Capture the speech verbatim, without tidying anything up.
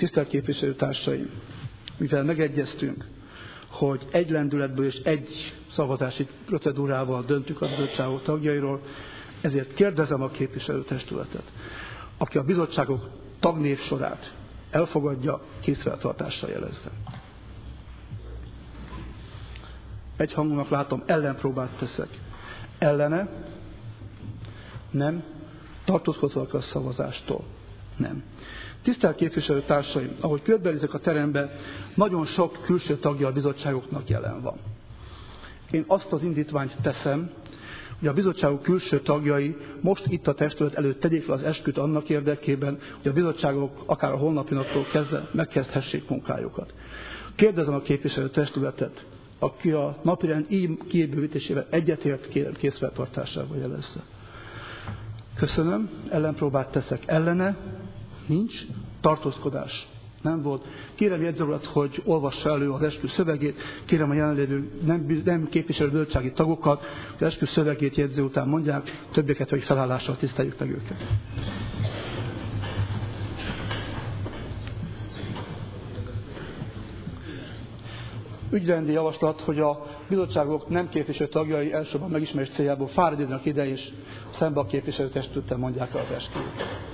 Tisztelt képviselőtársaim, mivel megegyeztünk, hogy egy lendületből és egy szavazási procedúrával döntünk a bizottságok tagjairól, ezért kérdezem a képviselőtestületet, aki a bizottságok tagnév sorát elfogadja, készfeltartással jelezze. Egyhangúnak látom, ellenpróbát teszek. Ellene? Nem. Tartózkodva a szavazástól? Nem. Tisztelt képviselőtársaim, ahogy körbenézek a terembe, nagyon sok külső tagja a bizottságoknak jelen van. Én azt az indítványt teszem, hogy a bizottságok külső tagjai most itt a testület előtt tegyék le az esküt annak érdekében, hogy a bizottságok akár a holnapi naptól kezdve megkezdhessék munkájukat. Kérdezem a képviselő testületet, aki a napirend így kiébővítésével egyetért, kérem készfeltartásával jelezze. Köszönöm, ellenpróbát teszek. Ellene? Nincs. Tartózkodás? Nem volt. Kérem jegyző urat, hogy olvassa elő az eskü szövegét. Kérem a jelenlévő nem, nem képviselő bizottsági tagokat, hogy az eskü szövegét jegyző után mondják, többeket, hogy felállással tiszteljük meg őket. Ügyrendi javaslat, hogy a bizottságok nem képviselő tagjai elsősorban megismerés céljából fáradjanak ide, és szembe a képviselőtestülettel mondják el az esküt.